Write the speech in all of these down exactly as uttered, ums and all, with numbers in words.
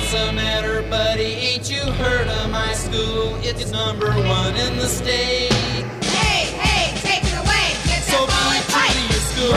what's the matter, buddy? Ain't you heard of my school? It's number one in the state. Hey, hey, take it away. Get So be that true to your school.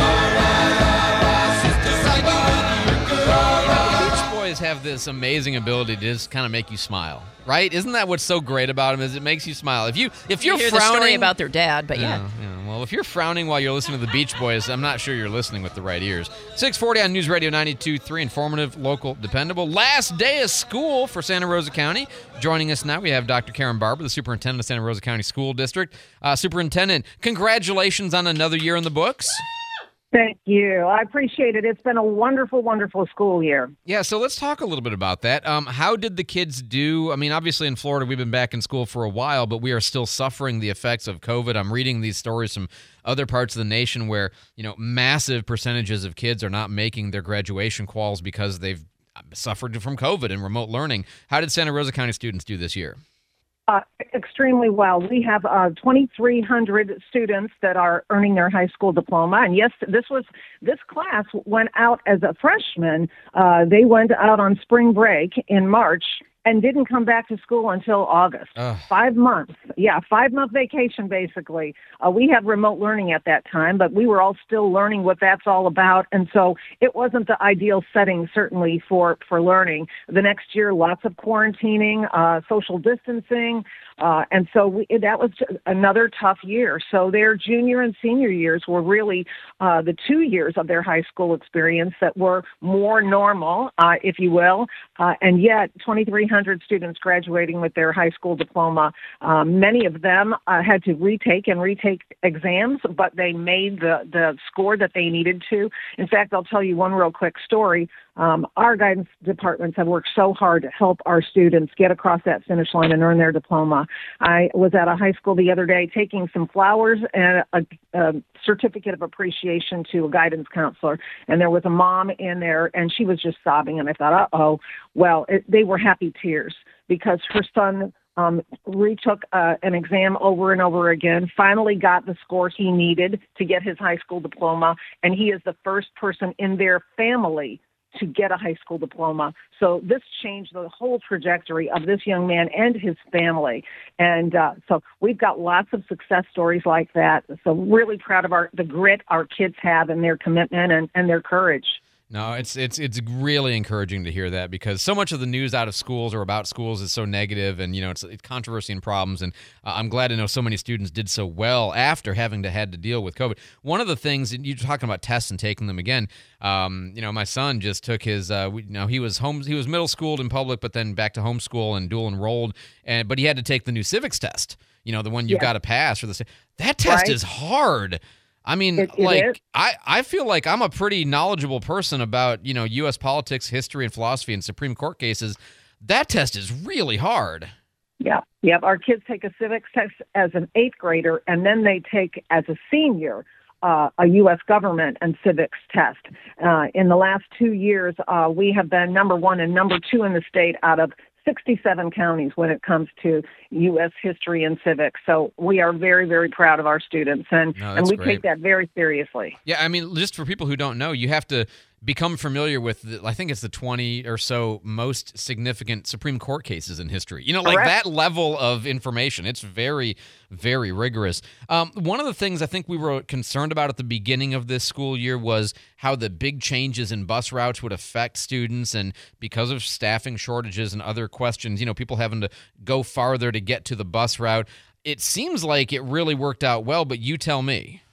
Just like you would your girl. Beach Boys have this amazing ability to just kind of make you smile, right? Isn't that what's so great about them? Is it makes you smile. If you if you're You hear frowning the story about their dad, but yeah. yeah, yeah. Well, if you're frowning while you're listening to the Beach Boys, I'm not sure you're listening with the right ears. six forty on News Radio ninety-two point three, informative, local, dependable. Last day of school for Santa Rosa County. Joining us now, we have Doctor Karen Barber, the superintendent of Santa Rosa County School District. Uh, Superintendent, congratulations on another year in the books. Thank you. I appreciate it. It's been a wonderful, wonderful school year. Yeah, so let's talk a little bit about that. Um, how did the kids do? I mean, obviously in Florida, we've been back in school for a while, but we are still suffering the effects of COVID. I'm reading these stories from other parts of the nation where, you know, massive percentages of kids are not making their graduation quals because they've suffered from COVID and remote learning. How did Santa Rosa County students do this year? Uh, extremely well. We have uh, twenty-three hundred students that are earning their high school diploma. And yes, this was this class went out as a freshman. Uh, they went out on spring break in March and didn't come back to school until August. Ugh. Five months. Yeah, five-month vacation, basically. Uh, we had remote learning at that time, but we were all still learning what that's all about. And so it wasn't the ideal setting, certainly, for, for learning. The next year, lots of quarantining, uh, social distancing. Uh, and so we, that was another tough year. So their junior and senior years were really uh, the two years of their high school experience that were more normal, uh, if you will. Uh, and yet, twenty-three hundred students graduating with their high school diploma. Um, many of them uh, had to retake and retake exams, but they made the, the score that they needed to. In fact, I'll tell you one real quick story. Um, our guidance departments have worked so hard to help our students get across that finish line and earn their diploma. I was at a high school the other day taking some flowers and a, a certificate of appreciation to a guidance counselor, and there was a mom in there, and she was just sobbing, and I thought, uh-oh. Well, it, they were happy tears because her son um, retook uh, an exam over and over again, finally got the score he needed to get his high school diploma, and he is the first person in their family to get a high school diploma. So this changed the whole trajectory of this young man and his family. And uh, so we've got lots of success stories like that. So really proud of our the grit our kids have and their commitment and, and their courage. No, it's it's it's really encouraging to hear that because so much of the news out of schools or about schools is so negative, and you know it's, it's controversy and problems. And uh, I'm glad to know so many students did so well after having to had to deal with COVID. One of the things, and you're talking about tests and taking them again. Um, you know, my son just took his. Uh, we, you know, he was home. He was middle schooled in public, but then back to homeschool and dual enrolled. And but he had to take the new civics test. You know, the one you've Yeah. got to pass for the. That test Right. is hard. I mean, It- it like, is. I, I feel like I'm a pretty knowledgeable person about, you know, U S politics, history, and philosophy and Supreme Court cases. That test is really hard. Yeah, yeah. Our kids take a civics test as an eighth grader, and then they take as a senior uh, a U S government and civics test. Uh, in the last two years, uh, we have been number one and number two in the state out of sixty-seven counties when it comes to U S history and civics. So we are very, very proud of our students, and, No, and that's we great. take that very seriously. Yeah, I mean, just for people who don't know, you have to become familiar with, the, I think it's the twenty or so most significant Supreme Court cases in history. You know, like Correct. that level of information. It's very, very rigorous. Um, one of the things I think we were concerned about at the beginning of this school year was how the big changes in bus routes would affect students, and because of staffing shortages and other questions, you know, people having to go farther to get to the bus route. It seems like it really worked out well, but you tell me.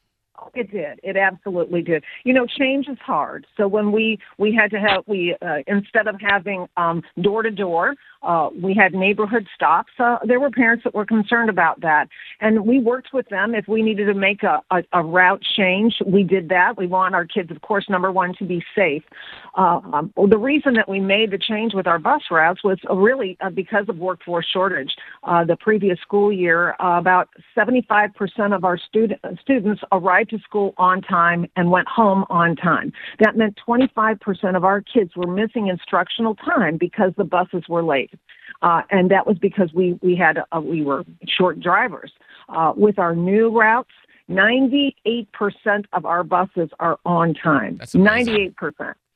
It did. It absolutely did. You know, change is hard. So when we, we had to have, we uh, instead of having um, door-to-door, uh, we had neighborhood stops. Uh, there were parents that were concerned about that. And we worked with them. If we needed to make a, a, a route change, we did that. We want our kids, of course, number one, to be safe. Uh, um, well, the reason that we made the change with our bus routes was uh, really uh, because of workforce shortage. Uh, the previous school year, uh, about seventy-five percent of our student, students arrived to school on time and went home on time. That meant twenty-five percent of our kids were missing instructional time because the buses were late. Uh, and that was because we, we had, uh, we were short drivers. Uh, with our new routes, ninety-eight percent of our buses are on time. That's amazing. ninety-eight percent.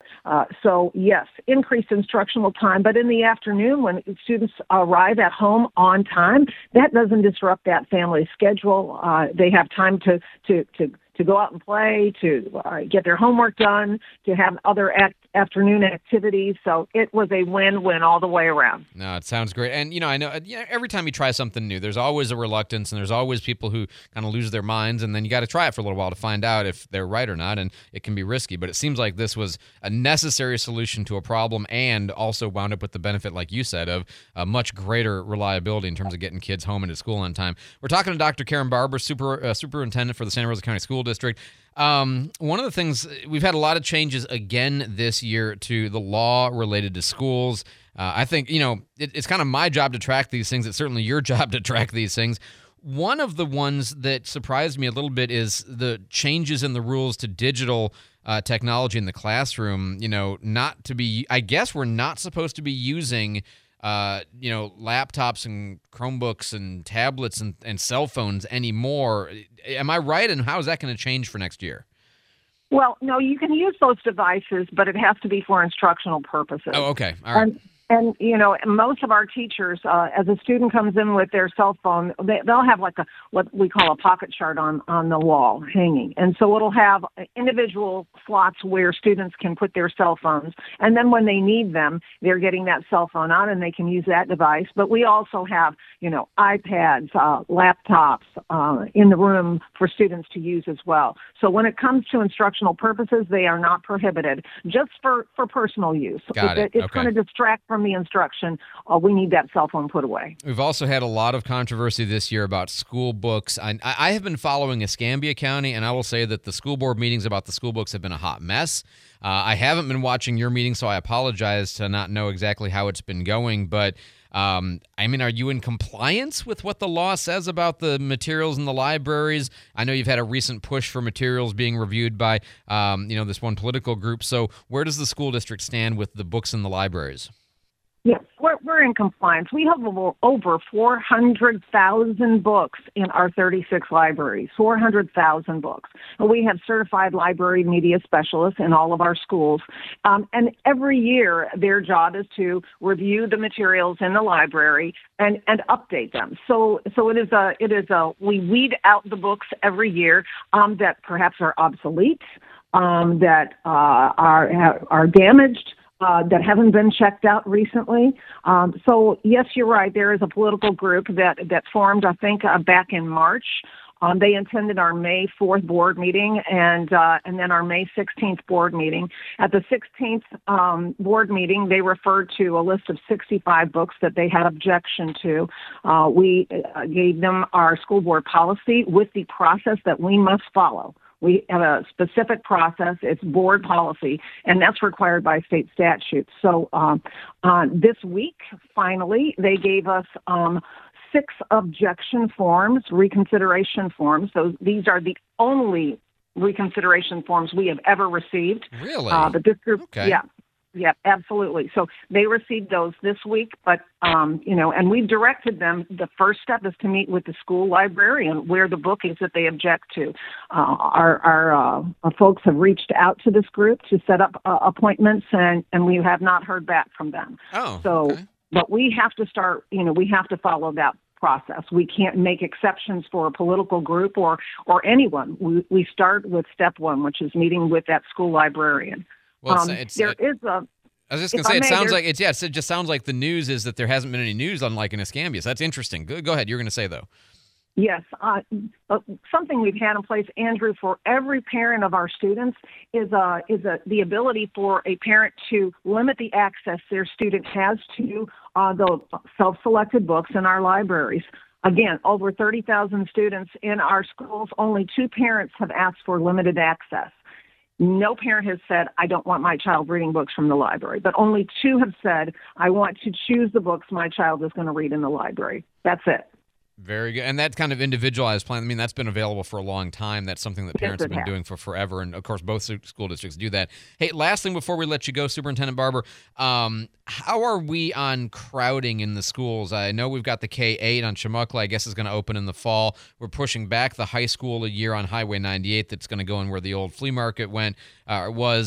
Uh, so, yes, increased instructional time, but in the afternoon when students arrive at home on time, that doesn't disrupt that family schedule. Uh, they have time to, to, to to go out and play, to uh, get their homework done, to have other act- afternoon activities. So it was a win-win all the way around. No, it sounds great. And, you know, I know you know, every time you try something new, there's always a reluctance and there's always people who kind of lose their minds. And then you got to try it for a little while to find out if they're right or not. And it can be risky. But it seems like this was a necessary solution to a problem and also wound up with the benefit, like you said, of a much greater reliability in terms of getting kids home and to school on time. We're talking to Doctor Karen Barber, super, uh, superintendent for the Santa Rosa County School District. Um, one of the things, we've had a lot of changes again this year to the law related to schools. Uh, I think, you know, it, it's kind of my job to track these things. It's certainly your job to track these things. One of the ones that surprised me a little bit is the changes in the rules to digital uh, technology in the classroom. You know, not to be, I guess we're not supposed to be using Uh, you know, laptops and Chromebooks and tablets and, and cell phones anymore. Am I right? And how is that going to change for next year? Well, no, you can use those devices, but it has to be for instructional purposes. Oh, okay. All right. And, and you know, most of our teachers, uh, as a student comes in with their cell phone, they, they'll have like a what we call a pocket chart on, on the wall hanging. And so it'll have individual slots where students can put their cell phones. And then when they need them, they're getting that cell phone out and they can use that device. But we also have, you know, iPads, uh, laptops uh, in the room for students to use as well. So when it comes to instructional purposes, they are not prohibited, just for, for personal use. Got it, it. It's Okay. going to distract from the instruction. Uh, we need that cell phone put away. We've also had a lot of controversy this year about school books. I, I have been following Escambia County, and I will say that the school board meetings about the school books have been a hot mess. Uh, I haven't been watching your meeting, so I apologize to not know exactly how it's been going. But, um, I mean, are you in compliance with what the law says about the materials in the libraries? I know you've had a recent push for materials being reviewed by, um, you know, this one political group. So where does the school district stand with the books in the libraries? Yes, we're, we're in compliance. We have over, over four hundred thousand books in our thirty-six libraries, four hundred thousand books. And we have certified library media specialists in all of our schools. Um, and every year, their job is to review the materials in the library and, and update them. So so it is a, it is a, we weed out the books every year um, that perhaps are obsolete, um, that uh, are, are damaged, Uh, that haven't been checked out recently. Um, so, yes, you're right. There is a political group that, that formed, I think, uh, back in March. Um, they attended our May fourth board meeting and uh, and then our May sixteenth board meeting. At the sixteenth um, board meeting, they referred to a list of sixty-five books that they had objection to. Uh, we uh, gave them our school board policy with the process that we must follow. We have a specific process. It's board policy, and that's required by state statute. So um, uh, this week, finally, they gave us um, six objection forms, reconsideration forms. So these are the only reconsideration forms we have ever received. Really? Uh, but this group, Okay. yeah. Yeah, absolutely. So they received those this week, but, um, you know, and we directed them, the first step is to meet with the school librarian where the book is that they object to. Uh, our our, uh, our folks have reached out to this group to set up uh, appointments, and, and we have not heard back from them. Oh, so, okay. But we have to start, you know, we have to follow that process. We can't make exceptions for a political group or, or anyone. We, we start with step one, which is meeting with that school librarian. Well, it's, Um, it's, there it, is a. I was just if going to say, I it may, sounds there's- like it's, yeah, it just sounds like the news is that there hasn't been any news unlike in Escambia. So that's interesting. Go, go ahead. You're going to say, though. Yes, uh, uh, something we've had in place, Andrew, for every parent of our students is uh, is a, the ability for a parent to limit the access their student has to uh, the self-selected books in our libraries. Again, over thirty thousand students in our schools, only two parents have asked for limited access. No parent has said, I don't want my child reading books from the library, but only two have said, I want to choose the books my child is going to read in the library. That's it. Very good. And that kind of individualized plan, I mean, that's been available for a long time. That's something that Yes, parents have it been has. doing for forever. And, of course, both su- school districts do that. Hey, last thing before we let you go, Superintendent Barber, um, how are we on crowding in the schools? I know we've got the K eight on Chumuckla, I guess is going to open in the fall. We're pushing back the high school a year on Highway ninety-eight that's going to go in where the old flea market went, uh, was.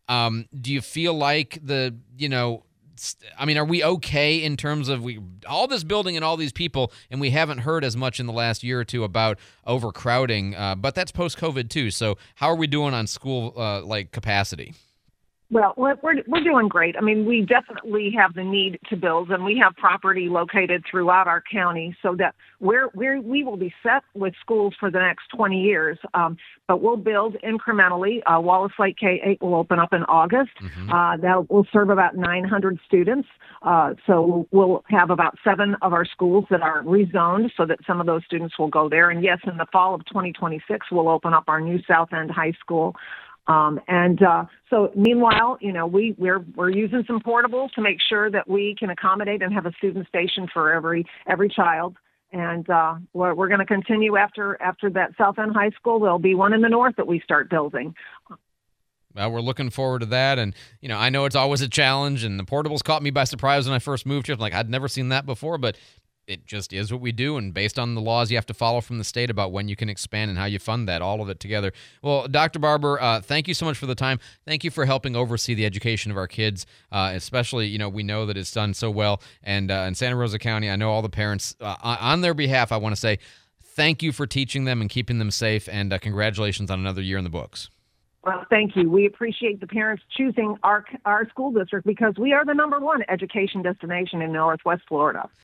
Um, do you feel like the, you know, I mean, are we okay in terms of we all this building and all these people, and we haven't heard as much in the last year or two about overcrowding, uh, but that's post-COVID too. So how are we doing on school uh, like capacity? Well, we're we're doing great. I mean, we definitely have the need to build, and we have property located throughout our county, so that we're we're we will be set with schools for the next twenty years. Um, but we'll build incrementally. Uh, Wallace Lake K eight will open up in August. Mm-hmm. Uh, that will serve about nine hundred students. Uh, so we'll have about seven of our schools that are rezoned, so that some of those students will go there. And yes, in the fall of twenty twenty-six, we'll open up our new South End High School. Um, and uh, so, meanwhile, you know, we we're we're using some portables to make sure that we can accommodate and have a student station for every every child. And uh, we're we're going to continue after after that South End High School. There'll be one in the north that we start building. Well, we're looking forward to that. And, you know, I know it's always a challenge, and the portables caught me by surprise when I first moved here. I'm like, I'd never seen that before, but it just is what we do, and based on the laws you have to follow from the state about when you can expand and how you fund that, all of it together. Well, Doctor Barber, uh, thank you so much for the time. Thank you for helping oversee the education of our kids, uh, especially, you know, we know that it's done so well. And uh, in Santa Rosa County, I know all the parents, uh, on their behalf, I want to say thank you for teaching them and keeping them safe, and uh, congratulations on another year in the books. Well, thank you. We appreciate the parents choosing our our school district because we are the number one education destination in Northwest Florida.